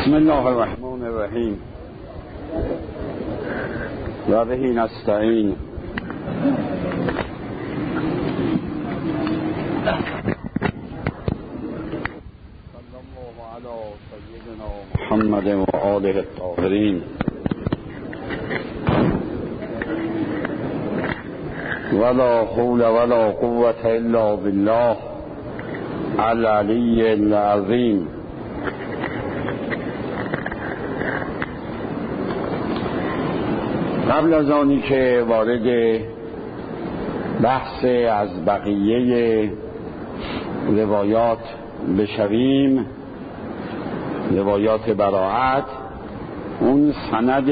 بسم الله الرحمن الرحیم و به نستعین. صلی الله علی سیدنا محمد و آله الطاهرین ولا حول ولا قوة الا بالله العلی العظیم. قبل از آنی که وارد بحث از بقیه روایات بشویم، روایات براءت، اون سند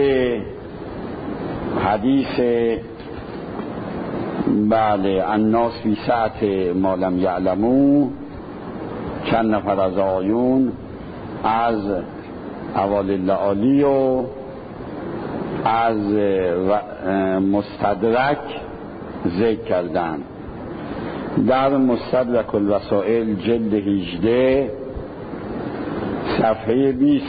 حدیث الناس فی سعة ما لم یعلموا، چند نفر از آیون از اوالالعالی و از مستدرک ذکر کردن. در مستدرک الوسائل جلد 18 صفحه 20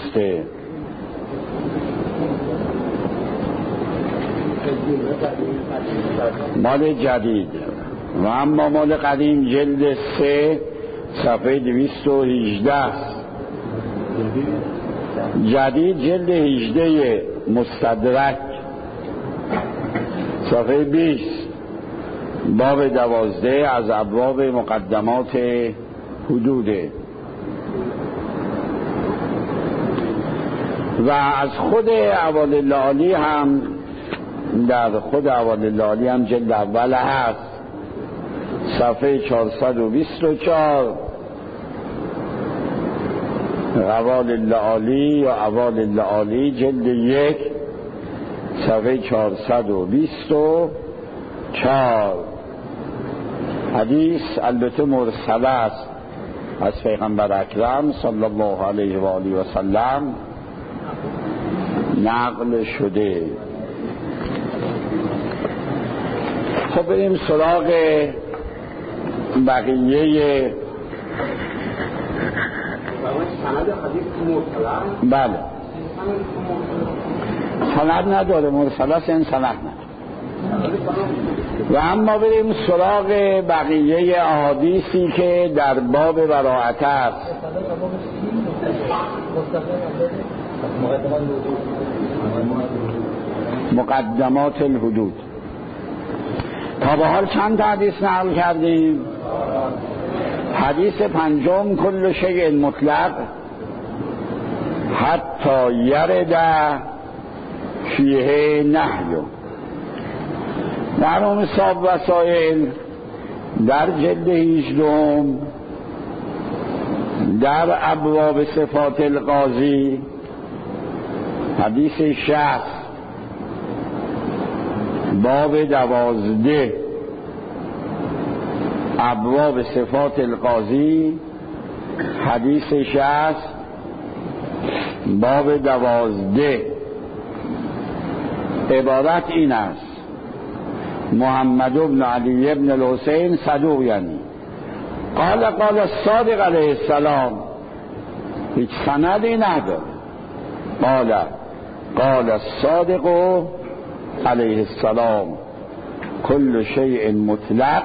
مال جدید، و اما مال قدیم جلد 3 صفحه 218 است. جدید جلد 18 مستدرک صفحه 20 باب 12 از ابواب مقدمات حدوده. و از خود اوالالعالی هم، در خود اوالالعالی هم جلد اول هست صفحه 424 اوالالعالی یا اوالالعالی جلد 1 صفحه 424. حدیث البته مرسل است، از پیغمبر اکرم صلی الله علیه و آله و سلم نقل شده. خب بریم سراغ بقیه. بله، سند نداره، مرسل است، این سند نداره. و اما بریم سراغ بقیه احادیثی که در باب براءت است. مقدمات الحدود. تا به حال چند حدیث نقل کردیم؟ حدیث پنجم کل شیء مطلق حتی یرد فیه نهی. در امصاب وسائل در جلد 18 در ابواب صفات القاضی حدیث 60 باب 12 ابواب صفات القاضی حدیث 60 باب 12 عبارت این است: محمد بن علی بن الحسین صدوق، یعنی قال الصادق علیه السلام، هیچ سندی نداره. قال الصادق علیه السلام کل شیء مطلق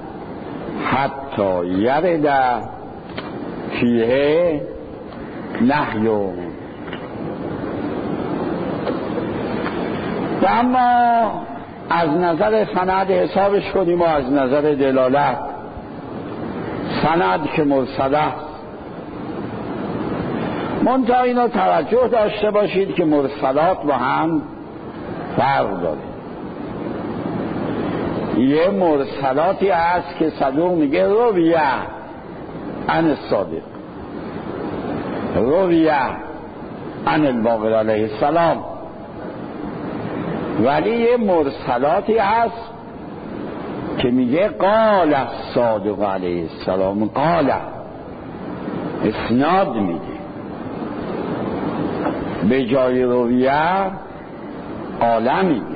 حتی یرد فیه نهی. و اما از نظر سند حسابش کنیم و از نظر دلالت. سند که مرسل است، منتها اینو توجه داشته باشید که مرسلات با هم فرق داره. یه مرسلاتی هست که صدوق میگه رویه عن الصادق، رویه عن الباقر علیه السلام. ولی یه مرسلاتی هست که میگه قال الصادق علیه السلام، قال اسناد میده، به جای رویه قال میده.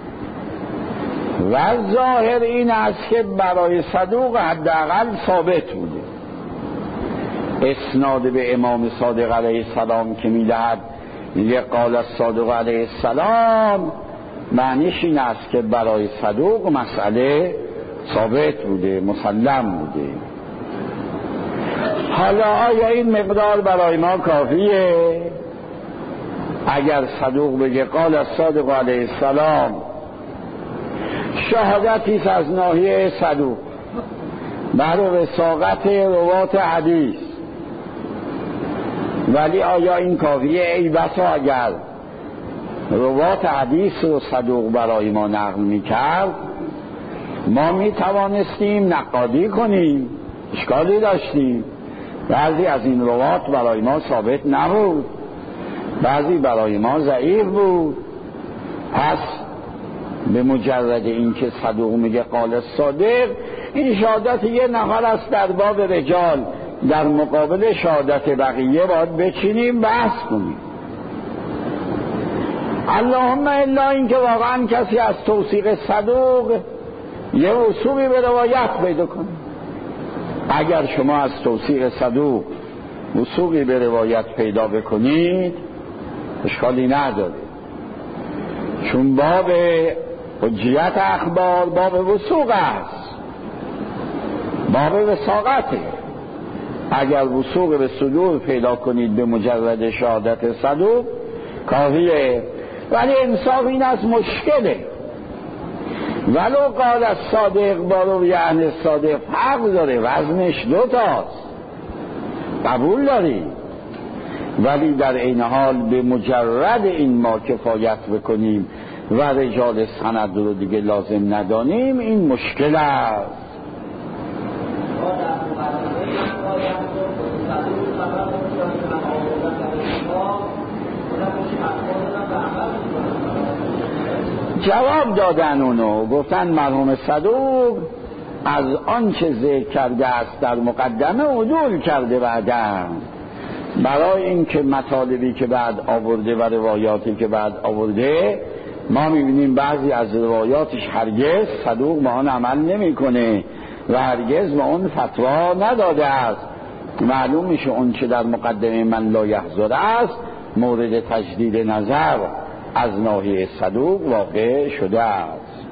و ظاهر این است که برای صدوق حداقل ثابت بوده. اسناد به امام صادق علیه السلام که میدهد میگه قال الصادق علیه السلام، معنیش این است که برای صدوق مسئله ثابت بوده، مسلم بوده. حالا آیا این مقدار برای ما کافیه؟ اگر صدوق بگه قال الصادق علیه السلام، شهادتی از ناحیه صدوق بر وثاقت روات حدیث، ولی آیا این کافیه؟ ای بسا اگر روات حدیث رو صدوق برای ما نقل میکرد، ما میتوانستیم نقادی کنیم، اشکالی داشتیم. بعضی از این روات برای ما ثابت نبود، بعضی برای ما ضعیف بود. پس به مجرد اینکه صدوق میگه قال صادق، این شهادت یه نفر است در باب رجال، در مقابل شهادت بقیه باید بچینیم بحث کنیم. اللهم الا اینکه واقعا کسی از توثیق صدوق یه وثوقی به روایت پیدا کنه. اگر شما از توثیق صدوق وثوقی به روایت پیدا بکنید اشکالی نداره، چون باب حجیت اخبار باب وثوق است، باب وثاقته. اگر وثوق به صدور پیدا کنید به مجرد شهادت صدوق کافیه. ولی انصاف این است مشکله، ولو قال الصادق با روی اهل صادق فرق داره، وزنش دوتاست، قبول داری، ولی در این حال به مجرد این ما کفایت بکنیم و رجال سند رو دیگه لازم ندانیم، این مشکل است. جواب دادن اونو، گفتن مرحوم صدوق از آنچه ذکر کرده است در مقدمه عدول کرده بعداً، برای اینکه مطالبی که بعد آورده و روایاتی که بعد آورده ما میبینیم بعضی از روایاتش هرگز صدوق به آن عمل نمیکنه و هرگز به اون فتوا نداده است. معلوم میشه اون چه در مقدمه من لا یحضر است مورد تجدید نظر از ناحیه صدوق واقع شده است.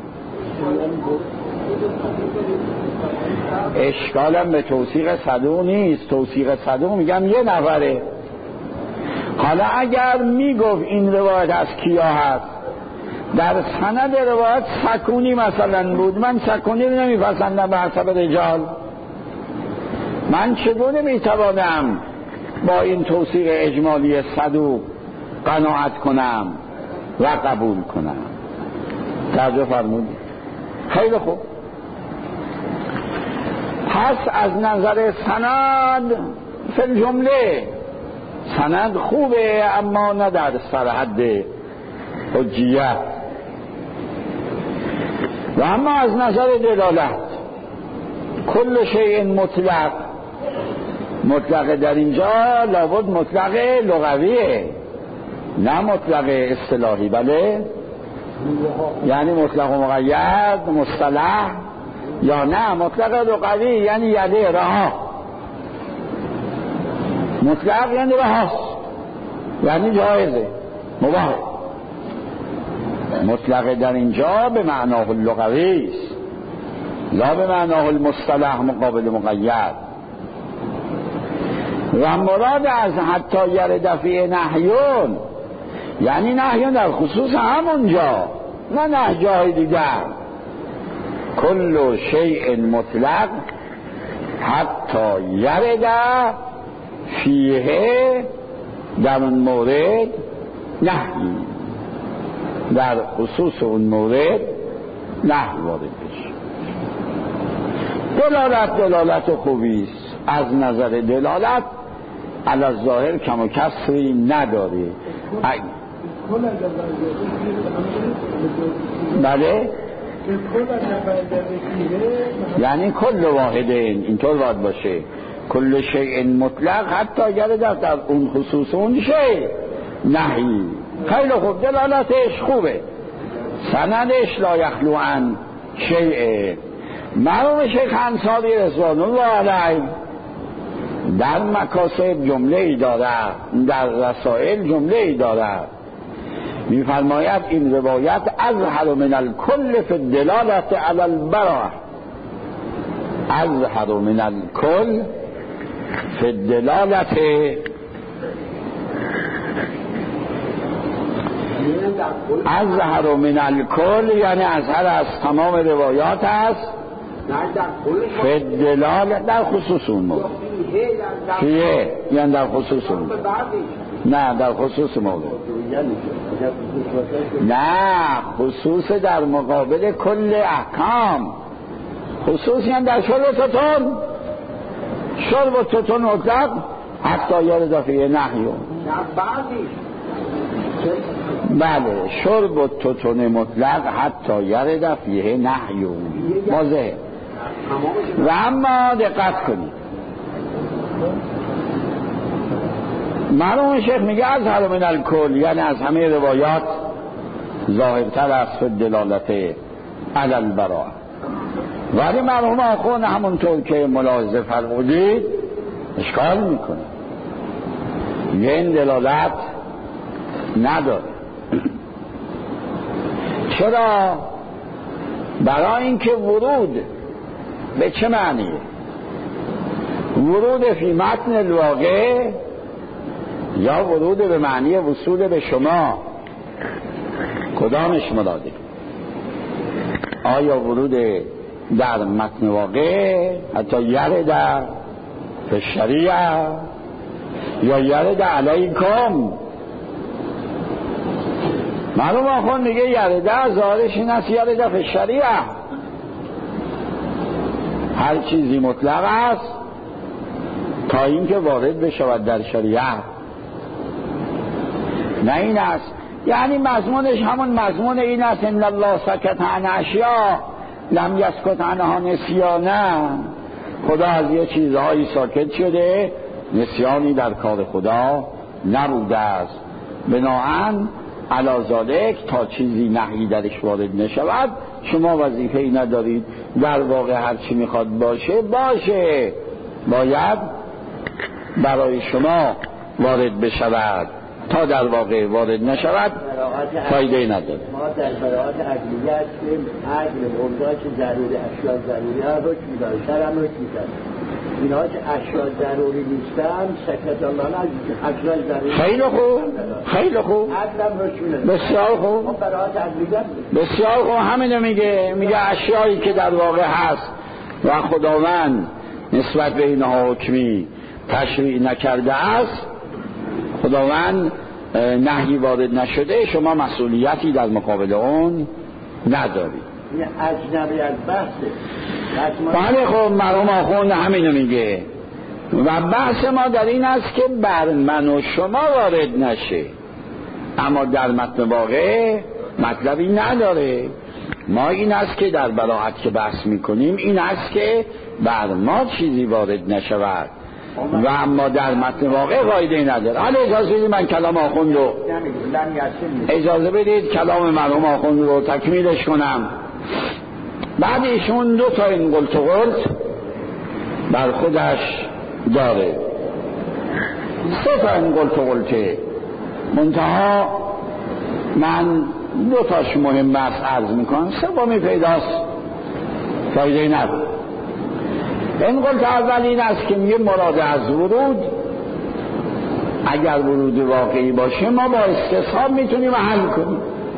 اشکالم به توثیق صدوق نیست، توثیق صدوق میگم یه نفره. حالا اگر میگفت این روایت از کیا هست، در سند روایت سکونی مثلا بود، من سکونی رو نمیپسندم به حسب رجال، من چگونه میتوانم با این توثیق اجمالی صدوق قناعت کنم و قبول کنم؟ توجه فرمودید؟ خیلی خوب. پس از نظر سند فی جمله سند خوبه، اما نه در سرحد حجیت. و اما از نظر دلالت کل شیء مطلق، مطلق در اینجا لابد مطلق لغویه نه مطلق اصطلاحی. بله، یعنی مطلق و مقید مصطلح، یا نه مطلق لغوی یعنی یده رها. مطلق یعنی رهاست، یعنی جایزه مباح. مطلق در اینجا به معناه اللغوی است، لا به معناه المصطلح مقابل مقید. و مراد از حتی یرد فی نهیون یعنی نهیون در خصوص همونجا، نه نه جای دیگر. کل شیء مطلق حتی یرد فیه، در اون مورد نهی، در خصوص اون مورد نهی وارد بشه. دلالت خوبی است، از نظر دلالت علی الظاهر کم و کسری نداره. بله، یعنی کل واحدین اینطور باید باشه. کل شیء مطلق حتی گره در اون خصوص اون شیء نهی. خیلی خوب، دلالتش خوبه، سندش لا یخلو عن شیء. مرحوم شیخ انصاری رضوان الله علیه در مکاسب جمله ای دارد، در رسائل جمله ای دارد. میفرماید این روایت اظهر من الکل فی الدلالت علی البراءة، اظهر من الکل فی الدلالت، اظهر من الکل یعنی اظهر از تمام روایات است، فی الدلالت در خصوص اون مورد، فیه یعنی در خصوص اون، نه در خصوص مورد، نه خصوص در مقابل کل احکام، خصوص یعنی در شرب توتون، شرب توتون مطلق حتی یارد فیه نحیون، بله شرب توتون مطلق حتی یارد فیه نحیون واضحه. و اما دقت کنید مرحوم شیخ میگه اظهر من الکل یعنی از همه روایات ظاهرتر است فی دلالت علی البراءة، ولی مرحوم آخوان همونطور که ملاحظه فرمودید اشکال میکنه، یه این دلالت نداره. چرا؟ برای اینکه ورود به چه معنیه؟ ورود فی متن الواقع یا ورود به معنی وصول به شما، کدامش مراده؟ آیا ورود در متن واقع حتی یرد فی شریعه یا یرد علیکم؟ معلوم آخون میگه یرد ظاهرش این است یرد فی شریعه، هر چیزی مطلق است تا اینکه وارد بشود در شریعه، نه این است. یعنی مضمونش همون مضمون این است ان الله سکت عن اشیاء لم یسکت عنها نسیانا، خدا از یه چیزهایی ساکت شده نسیانی در کار خدا نبوده است، بناهن علی ذالک تا چیزی نهی درش وارد نشود شما وظیفه ای ندارید، در واقع هر چی میخواد باشه باشه، باید برای شما وارد بشود، تا در واقع وارد نشود فایده ای نداره. ما در براءت عقلیه هستیم، عقل اوضاع که ضروری اشیاء ضروری ها رو چی داره، شرم رو چی داره، اینها که اشیاء ضروری نیستن سکت الله از اشیاء ضروری. خیلی خوب، خیلی خوب، عقلم رو چونه بسیار خوب، ما براءت عقلیه بسیار خوب، همینو میگه اشیایی که در واقع هست و خداوند نسبت به اینها حکمی تشریع نکرده است، خداوند نهی وارد نشده، شما مسئولیتی در مقابل اون ندارید. این اجنبی از بحثه. بله خب مرحوم آخوند همینو میگه و بحث ما در این است که بر من و شما وارد نشه، اما در متن واقع مطلبی نداره. ما این است که در براءت که بحث میکنیم این است که بر ما چیزی وارد نشود و اما در متن واقع قاعده نداره. حالا اجازه بدید من کلام آخوند رو اجازه بدید کلام مرحوم آخوند رو تکمیلش کنم. بعد ایشون دو تا این قلت و قلت بر خودش داره، سه تا این قلت و قلته، منتها من دو تاش مهم است عرض میکنم، سومی پیداست فایده نداره. این قلت اول این است که میگه مراد از ورود اگر ورود واقعی باشه ما با استصحاب میتونیم حل کنیم.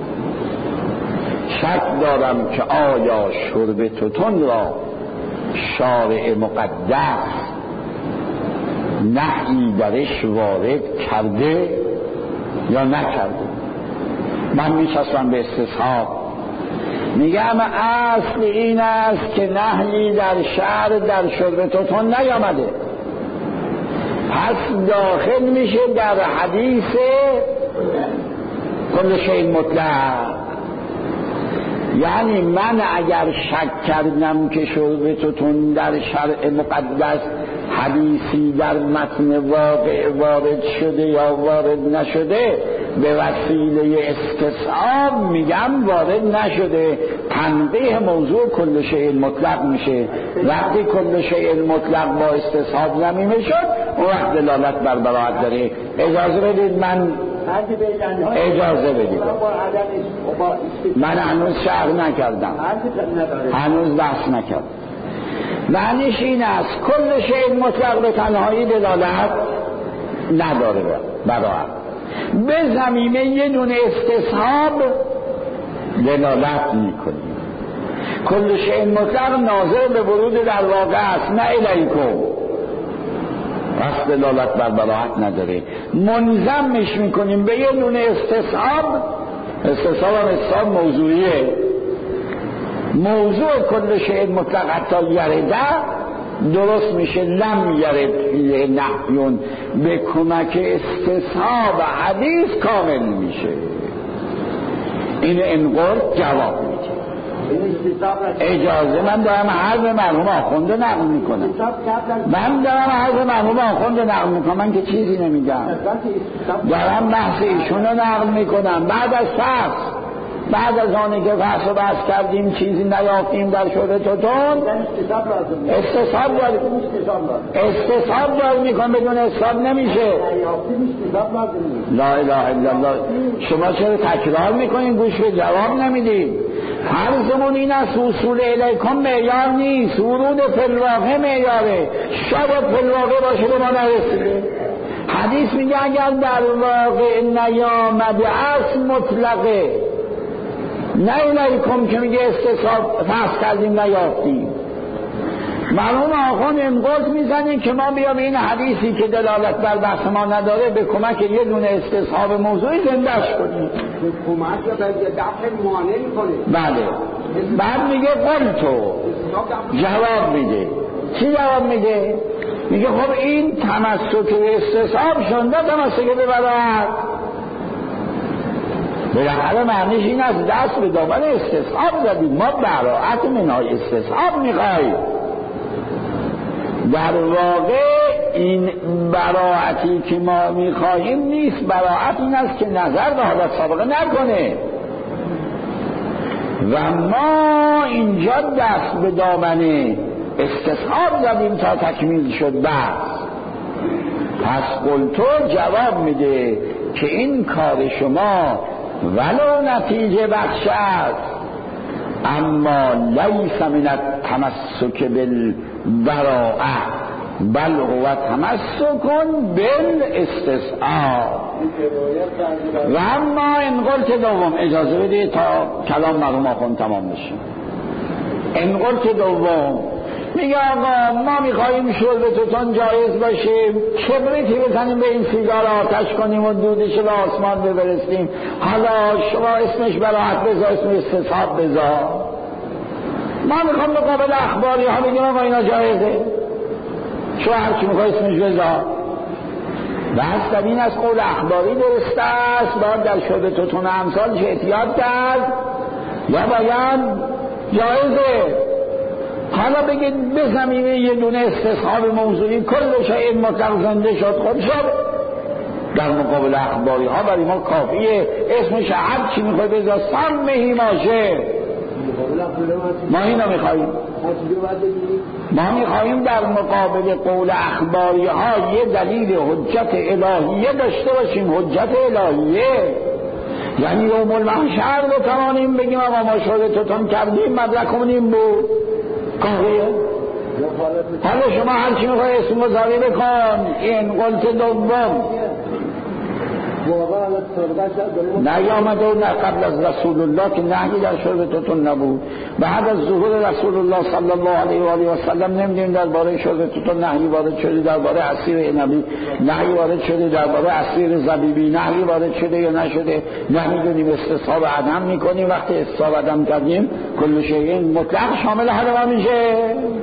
شک دارم که آیا شرب توتون را شارع مقدس نهی درش وارد کرده یا نکرده. من میچسبم به استصحاب، میگم اصل این است که نهی در شرع در شرب توتون نیامده، پس داخل میشه در حدیث کل شیء مطلق. یعنی من اگر شک کردم که شرب توتون در شرع مقدس حدیثی در متن واقع وارد شده یا وارد نشده، به وسیله استصحاب میگم وارد نشده، تنبیه موضوع کل شیء مطلق میشه. وقتی کل شیء مطلق با استصحاب ضمیمه شد اون وقت دلالت بر براعت داره. اجازه بدید من اجازه بدید من هنوز شرح نکردم، هنوز بحث نکردم. معنیش این است کل شیء مطلق به تنهایی دلالت نداره براعت، به ضمیمه یه دونه استصحاب دلالت میکنیم. کل شیء مطلق ناظر به ورود در واقع است، نه الیکم، پس دلالت بر براعت نداره. منضمش میکنیم به یه دونه استصحاب. استصحاب هم استصحاب موضوعیه. موضوع کل شیء مطلق حتی یرده درست میشه لم یرد فیه نحیون، به کمک استصحاب حدیث کامل میشه. این انقل جواب میده. اجازه من دارم حرف مرحوم آخونده نقل میکنم، من که چیزی نمیگم، دارم بحث ایشون رو نقل میکنم. بعد از فصل، بعد از آنی که فصل رو بحث کردیم چیزی نیافتیم در شده توتون، استصحاب دار میکن، بدون استصحاب نمیشه. لا اله الا الله. شما چرا تکرار میکنین گوش به جواب نمیدید؟ حرزمون این است اصول الیکم معیار نیست، ورود فلواقع معیاره. شاید فلواقع باشه به ما نرسیده. حدیث میگه اگر در واقع نیامده است مطلقه، نه الیکم که میگه استصحاب فصل کردیم نیافتیم. معلوم آخوان انقلت میزنیم که ما بیام این حدیثی که دلالت بر بحث ما نداره به کمک یه دونه استصحاب موضوعی زندهش کنیم. به کمک یا به دفع مانع کنیم. بله. بعد میگه قلتو جواب میده. چی جواب میده؟ میگه خب این تمسک به استصحاب شنده تمسک به براعت. بالاخره معنیش این است دست به دامن استصحاب زدیم، ما براعت منهای استصحاب میخواهیم. در واقع این براعتی که ما میخواهیم نیست، براعت این است که نظر به حالت سابقه نکنه و ما اینجا دست به دامن استصحاب زدیم تا تکمیل شد. پس قلتو جواب میده که این کار شما ولو نتیجه بخش است، اما لیس من التمسک بالبراءه بل هو تمسک بالاستصحاب. و اما انقلت دوم، اجازه بده تا کلام مرحوم آخوند تمام بشه. انقلت دوم میگه آقا ما میخواییم شرب توتون جایز باشه، کبریتی بزنیم به این سیگار آتش کنیم و دودش به آسمان ببرستیم. حالا شما اسمش براعت بذار، اسم استصحاب بذار. ما میخوام مقابل اخباری ها بگیم آقا اینا جایزه، شما هرچی میخوای اسمش بذار. بحث در این از قول اخباری درست است، باید در شرب توتون امثالش احتیاط کرد یا باید جایزه. حالا بگید به زمینه یه دونه استصحاب موضوعی کل شیء مطلق زنده شد، خود شد در مقابل اخباری ها برای ما کافیه اسمش هر چی میخوای بذار سمهی ماشه. ما اینو میخواییم، ما میخواییم در مقابل قول اخباری ها یه دلیل حجت الهیه داشته باشیم. حجت الهیه یعنی یوم المحشر بتوانیم بگیم آقا ما شده توتون کردیم مدرکمون این بود کافیه. حالا شما هرچی میخوای اسم گذاری بکن. این قلت دوم نیامده و نه قبل از رسول الله که نهی در شرب توتون نبود. بعد از ظهور رسول الله صلی الله علیه و آله و سلم نمیدونیم درباره شرب توتون نهی وارد شده، درباره عصیر عنبی نهی وارد شده، درباره عصیر زبیبی نهی وارد شده یا نشده. نمیدونیم، استصحاب عدم میکنیم. وقتی استصحاب عدم کردیم کل شیء مطلق شامل حرام میشه.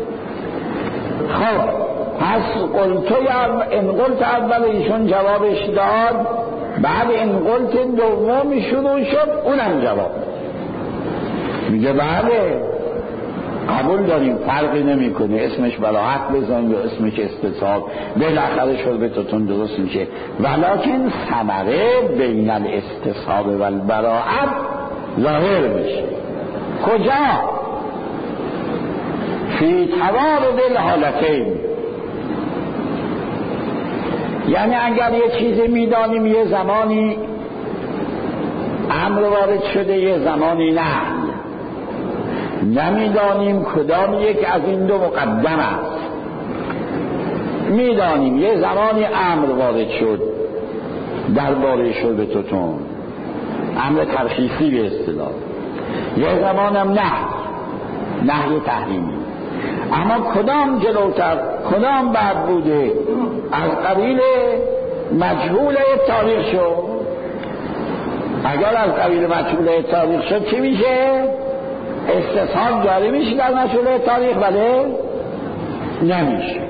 خب پس قلتوی انقلت اول ایشون جوابش داد، بعد انقلت دومی شروع شد، اونم جواب میگه بله قبول داریم، فرقی نمیکنه اسمش براعت بزن یا اسمش استصحاب، بالاخره شرب توتون درست میشه. ولکن ثمره بین الاستصحاب و البراعت ظاهر میشه. کجا؟ فی توارد الحالتین، یعنی اگر یه چیزی میدانیم یه زمانی امر وارد شده یه زمانی نه، نمیدانیم کدام یک از این دو مقدم است. میدانیم یه زمانی امر وارد شد درباره شرب توتون، امر ترخیصی به اصطلاح، یه زمانم نهی تحریمی. اما کدام جلوتر کدام بعد بوده؟ از قبیل مجهول تاریخ شد. اگر از قبیل مجهول تاریخ شد چی میشه؟ استصحاب جاری میشه در مجهول تاریخ؟ بله نمیشه.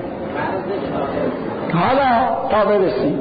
حالا تا برسیم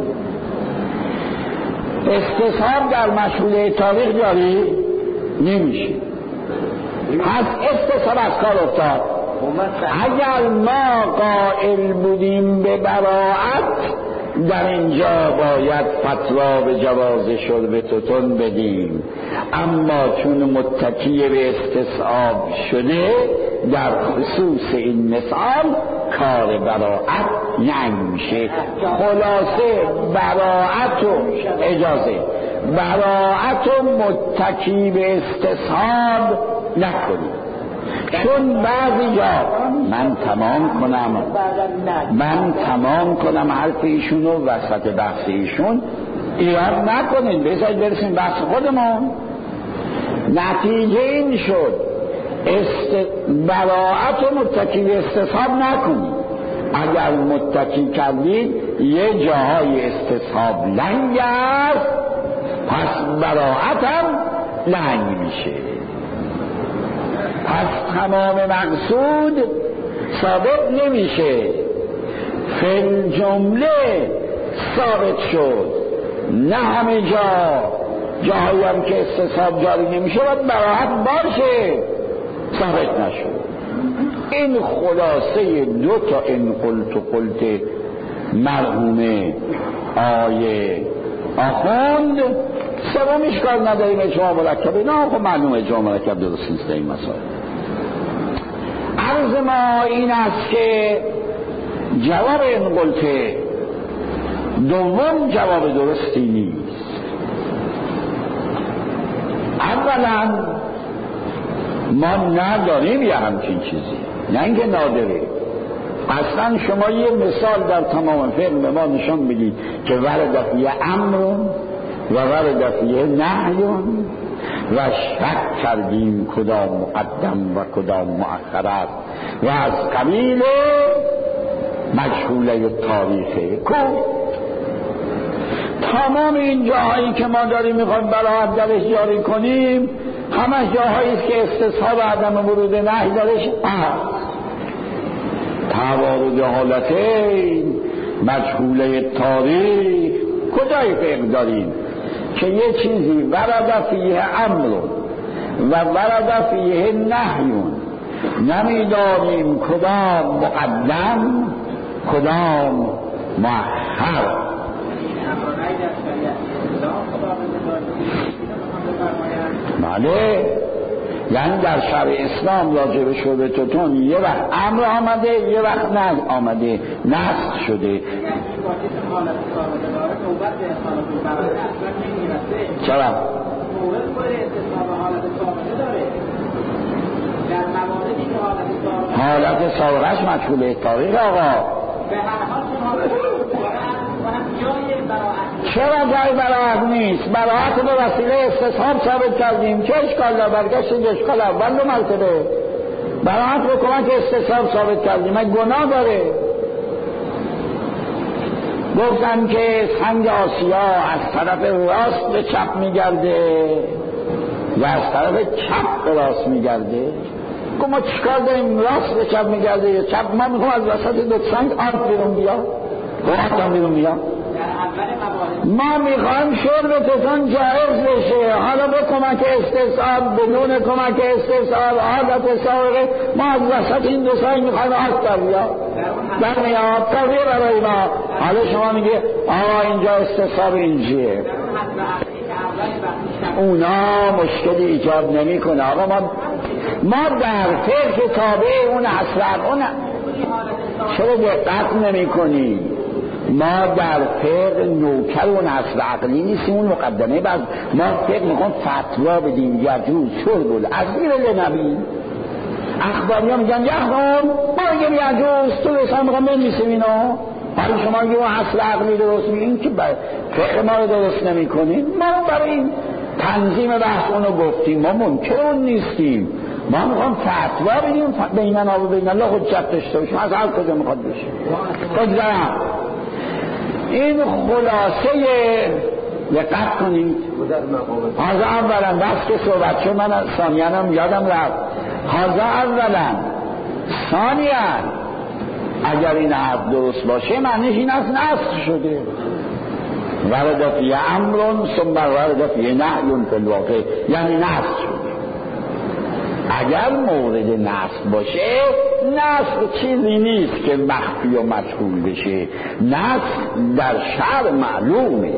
استصحاب در مجهول تاریخ جاری نمیشه. پس استصحاب از کار افتاد. اگر ما قائل بودیم به براءت در اینجا باید فتوا به جواز شرب توتون بدیم، اما چون متکی به استصحاب شده در خصوص این مثال کار براءت نمیشه. خلاصه براءت و اجازه براءت و متکی به استصحاب نکنیم. چون بعضی جا من تمام کنم حرف ایشونو وسط بحث ایشون ایراد نکنید، بذارید برسیم بحث خودمون. نتیجه این شد براءت و متکی به استصحاب نکنید. اگر متکی کردید یه جاهای استصحاب لنگ است، پس براءت هم لنگ میشه. پس تمام مقصود ثابت نمیشه، فی جمله ثابت شد. نه همه جاهایی هم که استصحاب جاری نمیشه باید براحت باشه، ثابت نشد. این خلاصه دو تا این قلت مرحوم آیه آخوند. سومیش کار نداریم اجماع مرکب، نه خب معلوم اجماع مرکب درست نیست در این مسائل. عرض ما این است که جواب این قلت دوم جواب درستی نیست. اولا ما نداریم یه همچین چیزی، نه اینکه نادره. اصلا شما یه مثال در تمام فقه به ما نشان میدید که ورد فیه امرون و ورد فیه نهیون و شک کردیم کدام مقدم و کدام مؤخر است و از قبیل مجهوله تاریخه. تمام این جاهایی که ما داریم میخوایم براحت درش جاری کنیم همه جاهایی است که استصحاب عدم ورود نهی درش هست. توارد حالتین مجهوله تاریخ کجای فقه داریم که یه چیزی ورد فیه امرون و ورد فیه نهیون، نمیدانیم کدام مقدم کدام مؤخر. بله، یعنی در شرع اسلام راجع به شرب توتون یه وقت امر آمده یه وقت نه آمده، نسخ شده. چرا؟ حالت سابقش مجهوله تاریخ آقا. چرا جای براحت نیست؟ براحت به وسیله استصحاب ثابت کردیم، چه اشکال داره؟ برگشت اشکال اول دو مرتبه براحت به کمک استصحاب ثابت کردیم، اگه گناه داره. گفتن که سنگ آسیا از طرف راست به چپ میگرده و از طرف چپ به راست میگرده. گفت ما چیکار داریم؟ راست به چپ میگرده یا چپ؟ ما میخوام از وسط دو سنگ آب بیرون بیاد، گوهاتم بیرون بیاد. ما میخوایم شرب توتون جایز بشه، حالا به کمک استصحاب بدون کمک استصحاب عادت سابقه ما از وسط این دو سنگ میخوایم آب در بیاد در میاد تغییر برای ما. حالا شما میگه آقا اینجا استصحاب اینجیه، اونا مشکلی ایجاد نمی کنه. آقا ما در فقه تابع اون اصلا اون چرا دقت نمی کنی؟ ما در فقه نوکر و نصب عقلی نیستیم. اون مقدمه بعد ما فقه میخوام فتوا بدیم یجوز شرب العصیر لنبی. اخباری ها میگن یحرم، ما میگیم یجوز، تو رسان میخوام بنویسیم اینا. حالا شما یه اصل عقلی درست میگین که فقه ما رو درست نمی کنیم. ما برای این تنظیم بحث اونو گفتیم، ما منکر اون نیستیم. ما میخوام فتوا بدیم بیننا و بین الله حجت داشته باشیم. از هر کجا میخواد بشه بگذارم. این خلاصه دقت کنید. حاضر اولا بس که صحبت شد، من ثانیانم یادم رفت. حاضر اولا ثانیان اگر این حرف درست باشه معنیش این است نسخ شده. ورد فی امر ثم ورد فی نهی فی الواقع، یعنی نسخ شده. اگر مورد نسخ باشه، نسخ چیزی نیست که مخفی و مجهول بشه. نسخ در شرع معلومه.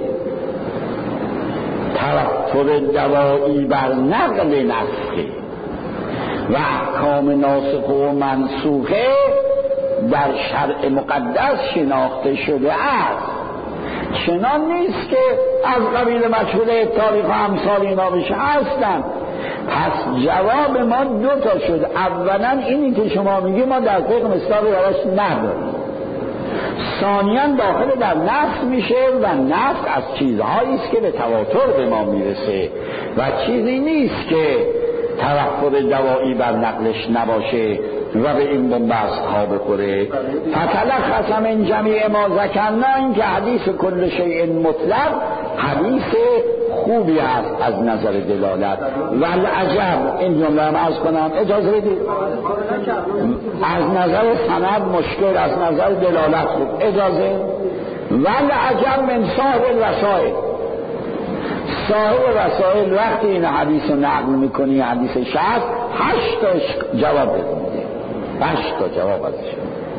تواتر دوایی بر نقل نسخه و احکام ناسخه و منسوخه در شرع مقدس شناخته شده است. چنان نیست که از قبیل مجهول تاریخ و امثال اینا بشه هستن. پس جواب ما دو تا شد. اولا اینی که شما میگی ما در فقه مصداقی براش نداریم. ثانیاً داخل در نسخ میشه و نسخ از چیزهایی است که به تواتر به ما میرسه و چیزی نیست که تواتر دوایی بر نقلش نباشه و به این بنبست ها بخوره. فتلخص من جمیع ما ذکرنا، این که حدیث کل شیء مطلق حدیث خوبی است از نظر دلالت. والعجب، این جمله هم عرض کنم اجازه بدید، از نظر سند مشکل، از نظر دلالت خوب، اجازه. والعجب من صاحب الوسائل، صاحب وسائل وقتی این حدیث رو نقل میکنی، حدیث شخص 8 تا جواب بده، 8 تا جواب ازش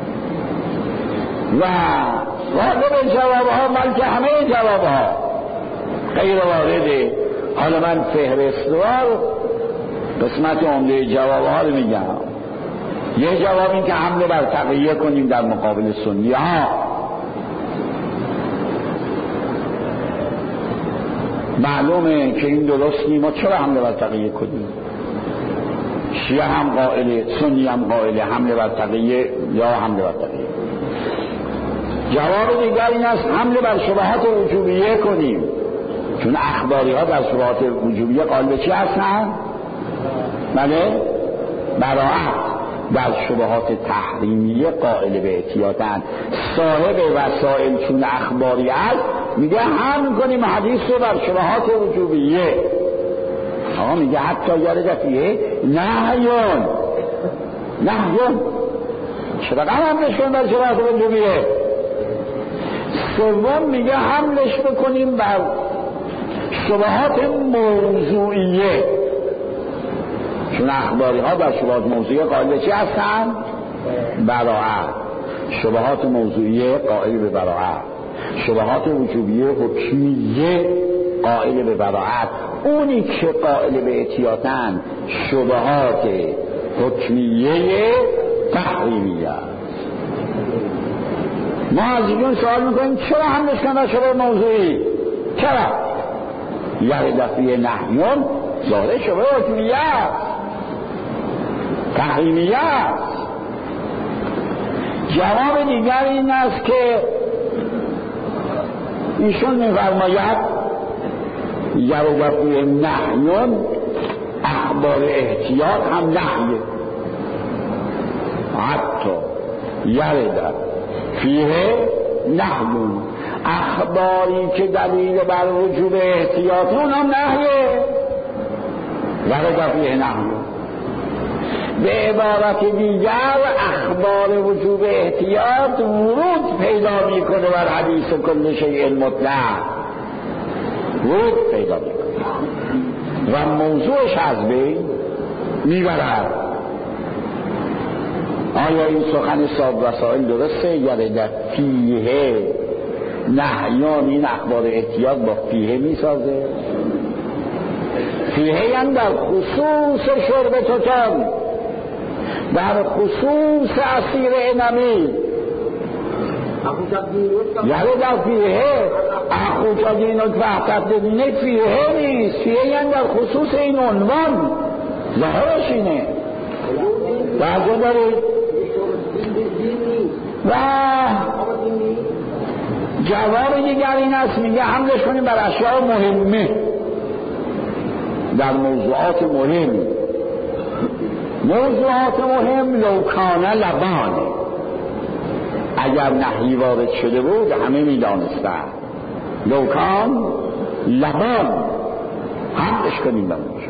و غالب جواب ها بلکه همه جواب ها غیر وارده. حالا من فهرستوار قسمت عمده جواب ها رو میگم. یه جواب این که حمله بر تقیه کنیم در مقابل سنی ها. معلومه که این درست نیم. ما چرا حمله بر تقیه کنیم؟ شیعه هم قائله، سنی هم قائله حمله بر تقیه یا حمله بر تقیه. جواب دیگر این است حمله بر شبهات وجوبیه کنیم، چون اخباری ها در شبهات وجوبیه قائل به چی هستن؟ بله؟ براعت. در شبهات تحریمیه قائل به احتیاطن. صاحب وسائل چون اخباری است میگه هم کنیم حدیث رو بر شبهات وجوبیه. آقا میگه حتی یارد فیه نهیون، نهیون چرا حملش کنیم بر شبهات وجوبیه. سوم میگه حملش بکنیم بر شبهات موضوعیه، چون اخباری ها در شبهات موضوعیه قائل چی هستن؟ براعت. شبهات موضوعیه قائل به براعت، شبهات وجوبیه حکمیه قائل به براعت. اونی که قائل به احتیاطن شبهات حکمیه تحریمیه. ما از اینجون سوال میکنیم چرا حملش کنن شبه موضوعی؟ چرا؟ یه دفعه نهیون ظاهر شبه حکمیه تحریمیه است. جواب دیگر این است که ایشون میفرماید یه دفعه نهیون اخبار احتیاط هم نهیه، حتی یه فیه نهیون اخباری که دلیل بر وجوب احتیاط اونم نهیه ورد فیه نهیون. به عبارت دیگر اخبار وجوب احتیاط ورود پیدا میکنه بر حدیث کل شیء مطلق، ورود پیدا میکنه و موضوعش از بین میبرد. آیا این سخن صاحب وسائل درسته؟ یا در فیه نهیان این اخبار احتیاط با فیه میسازه؟ فیه هم در خصوص شرب توتان، در خصوص اسیر انمی. یعنی در فیه اخوچا دینو تحت دینه فیه نیست، فیه یعنی در خصوص این عنوان ظاهرش اینه. توجه دارید؟ و جواب دیگر این است، میگه حملش کنیم بر اشیاء مهمه، در موضوعات مهم. موضوعات مهم لوکانه لبانه، اگر نهی وارد شده بود همه میدانستن لوکان لبان، حملش کنیم بر اونجا.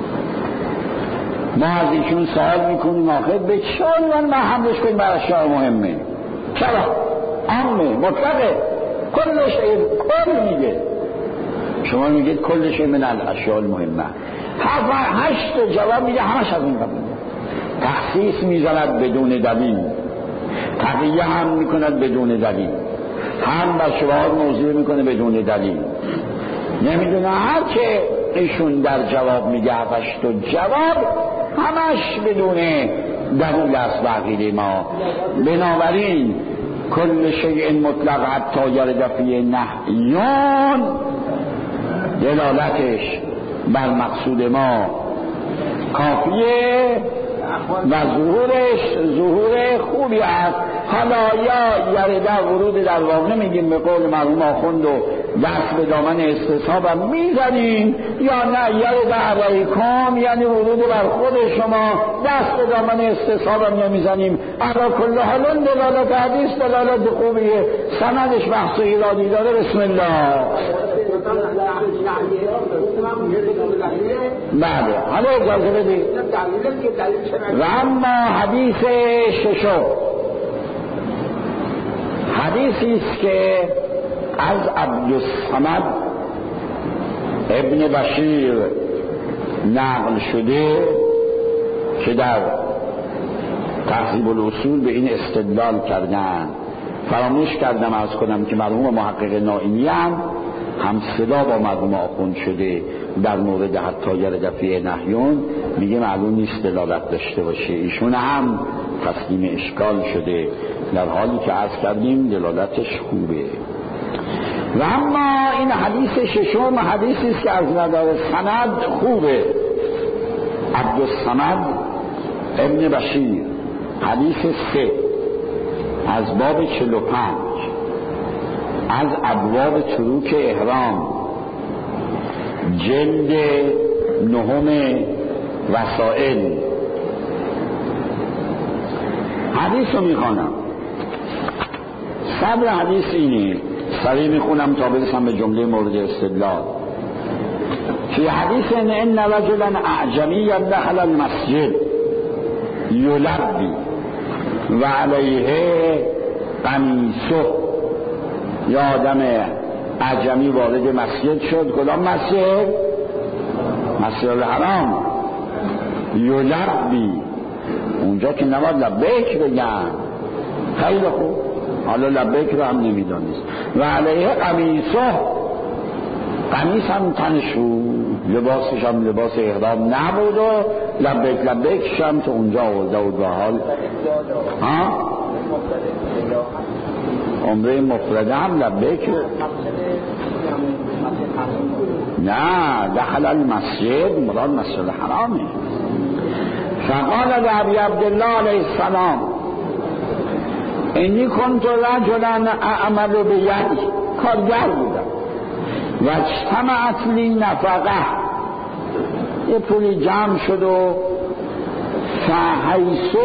ما از ایشون سوال میکنیم آخر به چه عنوان ما حملش کنیم بر اشیاء مهمه؟ چرا؟ عامه، مطلقه، کلش کل میگه. شما میگید کلش من الاشیاء المهمه، 7-8 جواب میگه همش از این قبیل. تخصیص میزند بدون دلیل، تقیه هم میکند بدون دلیل، هم بر شبهات موضوع میکنه بدون دلیل. نمیدونه هر که ایشون در جواب میگه 7-8 جواب همش بدون دلیل است بقیده ما. بنابراین کل شیء مطلق حتی یرد فی نهیان دلالتش بر مقصود ما کافیه و ظهور خوبی است. حالا یا یرده ورود در واقع میگیم به قول مرحوم آخوند و دست به دامن استصحاب هم میزنیم، یا نه یرده علیکم یعنی ورود بر خود شما، دست به دامن استصحاب هم نمیزنیم. اگر کل حالون دلالت حدیث دلالت خوبیه، سندش بحث و ایرادی داره. بسم الله. بله حالا اجازه بدید. و اما حدیث ششم، حدیثی است که از عبدالصمد ابن بشیر نقل شده که در تهذیب الاصول به این استدلال کردن. فراموش کردم عرض کنم که مرحوم محقق نائینی هم صدا با مرحوم آخوند شده در مورد حتی یرد فی نهیون، میگه معلوم نیست دلالت داشته باشه. ایشون هم تسلیم اشکال شده، در حالی که عرض کردیم دلالتش خوبه. و اما این حدیث ششم حدیثی است که از نظر سند خوبه. عبدالصمد ابن بشیر، حدیث 3 از باب 45 از ابواب تروک احرام، جلد 9 وسائل. حدیث رو میخوانم، صدر حدیث اینه، سریع میخونم تا برسم به جمله مورد استدلال. فی حدیث ان رجلا اعجمی دخل المسجد یلبی و علیه قمیصه، یا آدم اعجمی وارد مسجد شد. کدام مسجد؟ مسجد الحرام. یلبی، اونجا که نباید لبیک بگن. خیلی خوب، حالا لبیک رو هم نمیدانست. و علیه قمیصه، قمیص هم تنش بود، لباسش هم لباس احرام نبود و لبیک هم تو اونجا آورده بود. و حال عمره مفرده هم لبیک، نه دخل المسجد مراد مسجد الحرامه. فقال ابی عبدالله علیه السلام اینی کنت رجلا اعمل به یدی، کارگر بودم، و اجتمعت لی نفقه، یه پولی جمع شد و فحیثو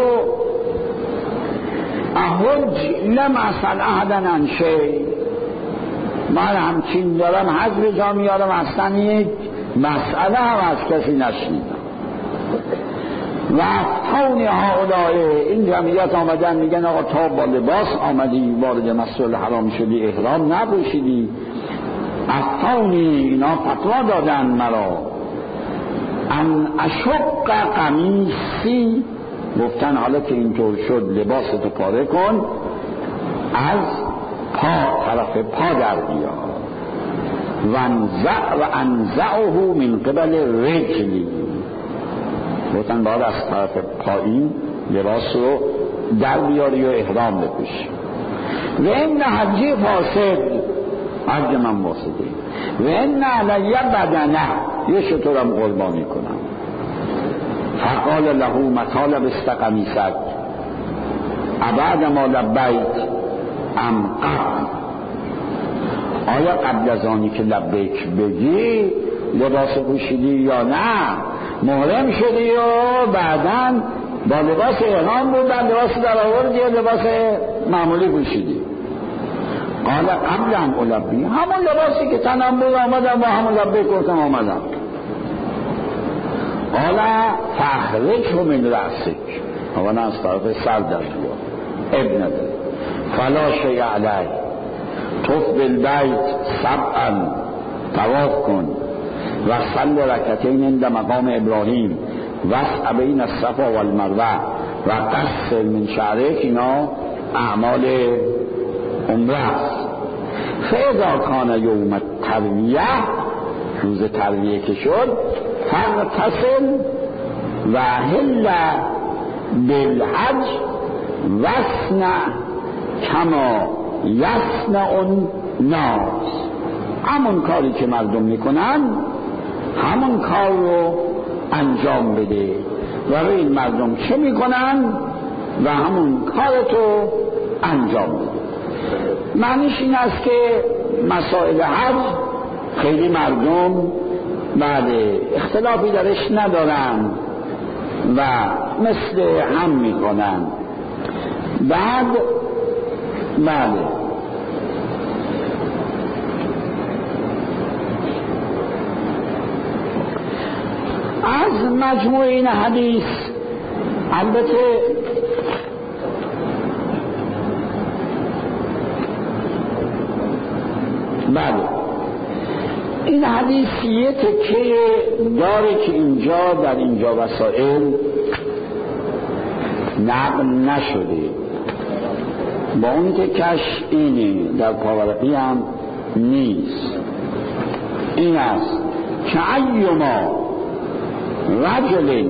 احوج لم اسأل احدا عن شیء، من همچین دارم حضر جا میارم، اصلا یک مسئله هم از کسی نشنیدم. و افتونی هؤلاء، این جمعیت آمدن میگن آقا تا با لباس آمدی وارد مسجد الحرام شدی احرام نپوشیدی، افتونی، اینا فتوا دادن مرا، ان اشق قمیصی، گفتن حالا که اینطور شد لباستو پاره کن، از پا، طرف پا در بیا، و انزعه من قبل رجلی، گفتن باید از طرف پایین لباس رو در بیاری و احرام بپوشی. و این حجی فاسد، حج من واسده، و این علیه بدنه، یه شطورم قربانی کنم. فقال له مطالب استقمیست ابعد ما لبیت ام قبل، آیا قبل از آنی که لبیک بگی لباس پوشیدی یا نه؟ محرم شدی و بعداً با لباس احرام بود، لباس در آوردی یا لباس معمولی پوشیدی؟ قال قبلا البی، همون لباسی که تنم بود آمدم با همون لبیک گفتم آمدم. قال فاخرجه من رأسک، اولا از طرف سر در جوا ابن داره، فلا شیء علیه، طف بالبیت سبعا، طواف کن و صل رکعتین عند مقام ابراهیم وسع بین الصفا والمروه و قصر من شعرک، اینا اعمال عمره است. فاذا کان یوم الترویه، روز ترویه که شد، فاغتسل و هل بالحج واصنع کما یصنع الناس، همون کاری که مردم میکنن همون کار رو انجام بده و این مردم چه میکنن و همون کارتو انجام بده. معنیش این است که مسائل حج خیلی مردم بله اختلافی درش ندارن و مثل هم میکنن. بعد بله از مجموع این حدیث، البته بله این حدیث یه تکه داره که اینجا در اینجا وسائل نقل نشده، با اون تکش اینه، در پاورقی هم نیست. این است که ایما رجل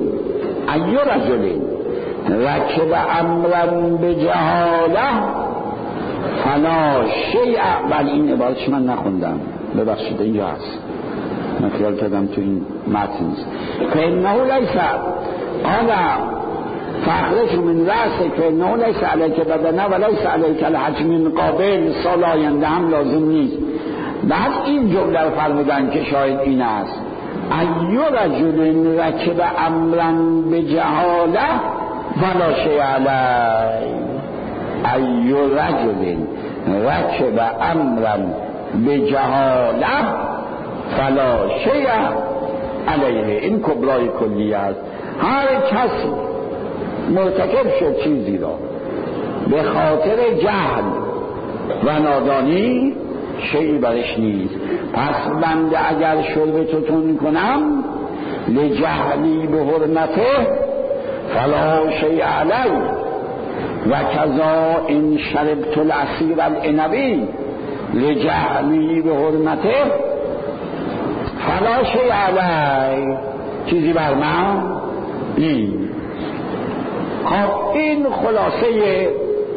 رکب امرا بجهاله فلا شیء، بل این عبارتش من نخوندم ببخشید، اینجا هست من خیال کردم تو این متن نیست. فانه لیس قال فاخرج من رأسک فانه لیس علیک بدنه و لیس علیک الحج من قابل، سال آینده هم لازم نیست. بعد این جمله رو فرمودن که شاید این است ایو رجل رکب امرا بجهاله فلا شیء علیه، ایو رجل رکب امرا بجهاله فلا شیء علیه. این کبرای کلی است. هر کسی مرتکب شد چیزی را به خاطر جهل و نادانی، شیعی برش نیست. پس بنده اگر شربتون کنم لجهلی به حرمته فلا شیء علی و کذا این شربت العصیر العنبی لجهلی به حرمته فلا شیء علی، چیزی بر من نیست. خب این خلاصه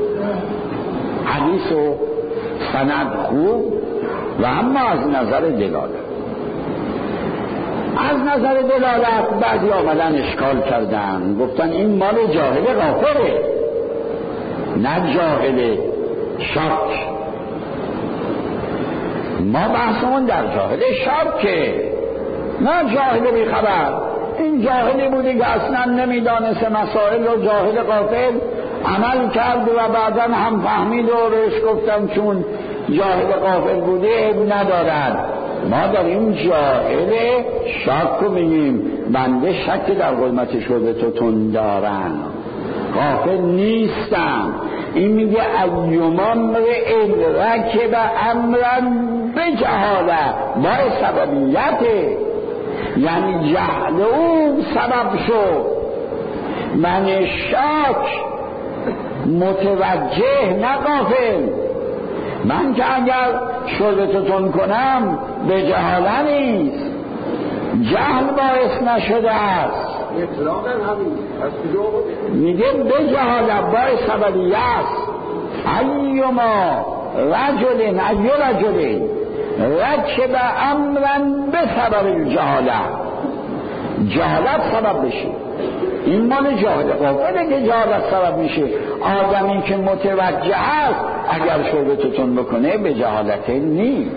حدیث و سند خوب و اما از نظر دلالت، از نظر دلالت بعضی آمدن اشکال کردن، گفتن این مال جاهل غافره نه جاهل شاک. ما بحثمون در جاهل شاکه نه جاهل بیخبر. این جاهلی بودی که اصلا نمیدانست مسائل و جاهل غافل عمل کرد و بعدا هم فهمید و روش گفتم چون جاهل غافل بوده ندارد. ما در این جاهل شک رو میگیم بنده شک در قیمت شربتون دارن، غافل نیستم. این میگه ایوما امرئ رکب امرا بجهاله، با سببیته، یعنی جهل او سبب شد. من شاک متوجه نه غافل. من که اگر شربتون کنم به جهاله نیست، جهل باعث نشده است. میگه به جهاله باعث سببیه است. ایما رجل رکب امرا به سبب الجهاله، جهالت سبب بشه، این مال جاهل غافله که جهالت سبب میشه. آدمی که متوجه است اگر شعبه توتون بکنه به جهالت نیست.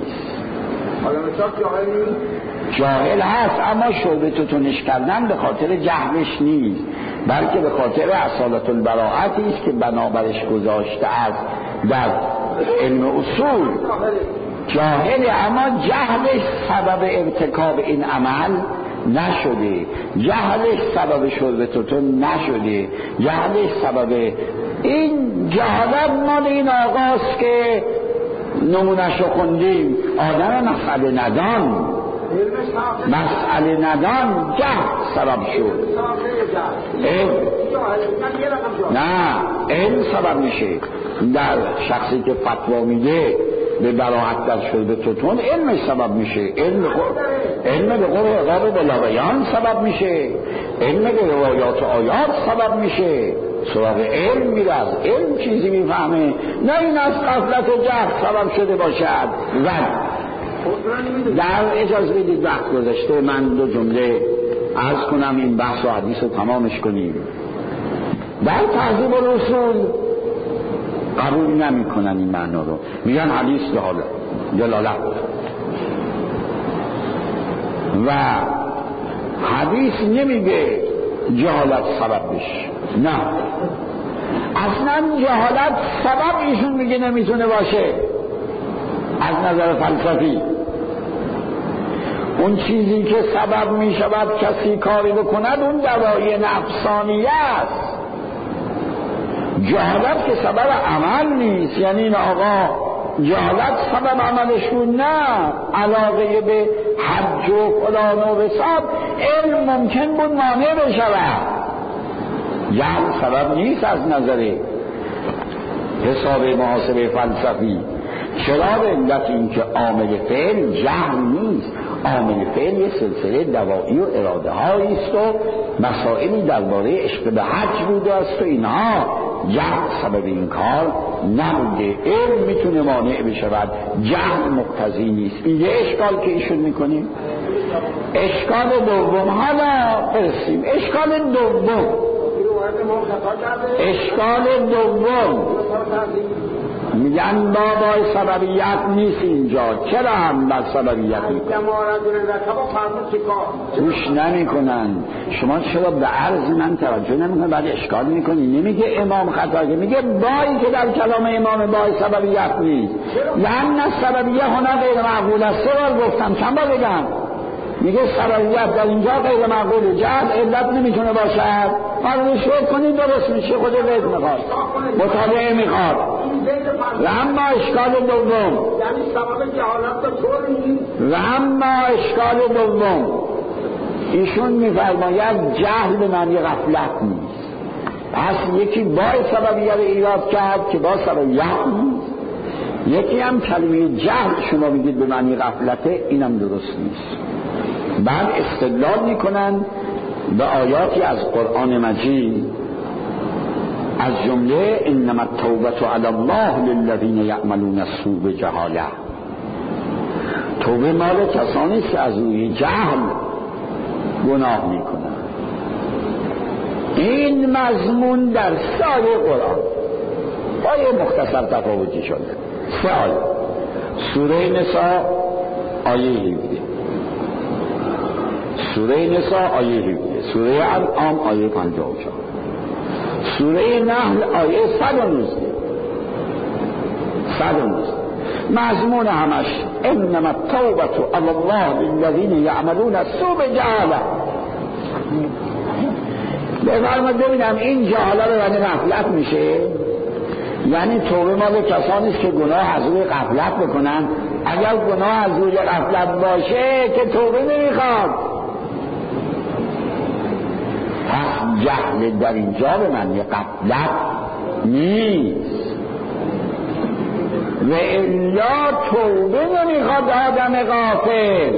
جاهل هست اما شعبه توتونش کردن به خاطر جهلش نیست، بلکه به خاطر اصالت البراءتی است که بنابرش گذاشته است در علم اصول. جاهل اما جهلش سبب ارتکاب این عمل نشده، جهلش سبب شرب توتون نشده، جهلش سبب این جهالت مال این آقاست که نمونه‌شو خوندیم. آدم مسئله ندان جهل سبب شد. نه علم سبب میشه. در شخصی که فتوا میده به براحت در شرب توتون علم سبب میشه. علم به قول عقاب بلاغیان سبب میشه، علم به روایات و آیات سبب میشه. سراغ علم میره، از علم چیزی میفهمه، نه این از غفلت و جهل سبب شده باشد. در اجازه بدید وقت گذاشته من دو جمله عرض کنم این بحث و حدیث رو تمامش کنیم. در تهذیب الرسول قبول نمی کنن این معنا رو، میگن حدیث دلالت و حدیث نمیگه جهالت سبب بشه. نه اصلا جهالت سبب ایشون میگه نمیتونه باشه. از نظر فلسفی اون چیزی که سبب میشود کسی کاری بکند اون دوای نفسانی است. جهالت که سبب عمل نیست. یعنی این آقا جهالت سبب عملش بود؟ نه، علاقه به حج و فلان و بساب علم ممکن بود مانع بشود. جهل سبب نیست از نظر حساب محاسبه فلسفی. چرا؟ به علت این که عامل فعل جهل نیست. عامل فعل یه سلسله دوایی و اراده هایی است و مسائلی درباره عشق به حج بوده است و اینها. جهل سبب این کار نبوده. علم میتونه مانع بشود، جهل مقتضی نیست. این یه اشکال که ایشون میکنیم. اشکال دوم، حالا برسیم اشکال دوم میگن بابای سببیت نیست اینجا. چرا هم بر سببیت میکنن؟ توش نمی کنن. شما چرا به عرض من توجه نمی کنن؟ بعد اشکال میکنی. نمیگه امام خطا، میگه بایی که در کلام امام بای سببیت نیست. لأن سببیه هنر غیر معقول است. 3 بار گفتم، چند بار بگم؟ میگه سببیت در اینجا غیر معقول، جهل علت نمیتونه باشد. حالا شوید کنید درست میشه. خود غیر میخواد، مطالعه میخواد. و اما اشکال دوم، یعنی سبب جهالت و اما اشکال دوم ایشون میفرماید جهل به معنی غفلت نیست. پس یکی با سببیت رو ایراد کرد که با سببیت نیست. یکی هم کلمه جهل شما میگید به معنی غفلته، اینم درست نیست. بعد استدلال میکنن به آیاتی از قرآن مجید، از جمله انما التوبة علی الله للذین یعملون السوء بجهاله. توبه مال کسانی است که از روی جهل گناه میکنن. این مضمون در 3 آیه قرآن با یه مختصر تفاوتی شده. 3 آیه. سوره نساء آیه 17، سوره نساء آیه 17، سوره انعام آیه 54، سوره نحل آیه 119. مضمون همش انما التوبة علی الله للذین یعملون السوء بجهاله. بفرمایید ببینم این جهاله رو یعنی غفلت میشه؟ یعنی توبه مال کسانی است که گناه از روی غفلت بکنن. اگر گناه از روی غفلت باشه که توبه نمیخواد. پس جهل در اینجا به معنی غفلت نیست. و الا توبه نمیخواد آدم غافل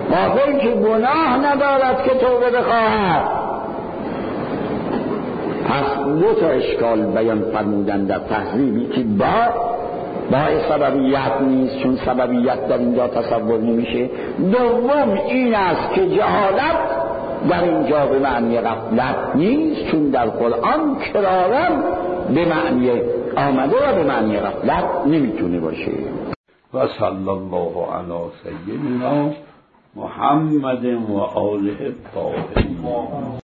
که گناه ندارد که توبه بخواهد. پس دو تا اشکال بیان فرمودن در تهذیبی که با سببیت نیست، چون سببیت در اینجا تصور نمیشه. دوم این است که جهالت در اینجا به معنی غفلت نیست، چون در قرآن کرارا به معنی آمده و به معنی غفلت نمیتونه باشه. و صلی الله علی سیدنا محمد و آله الطاهرین.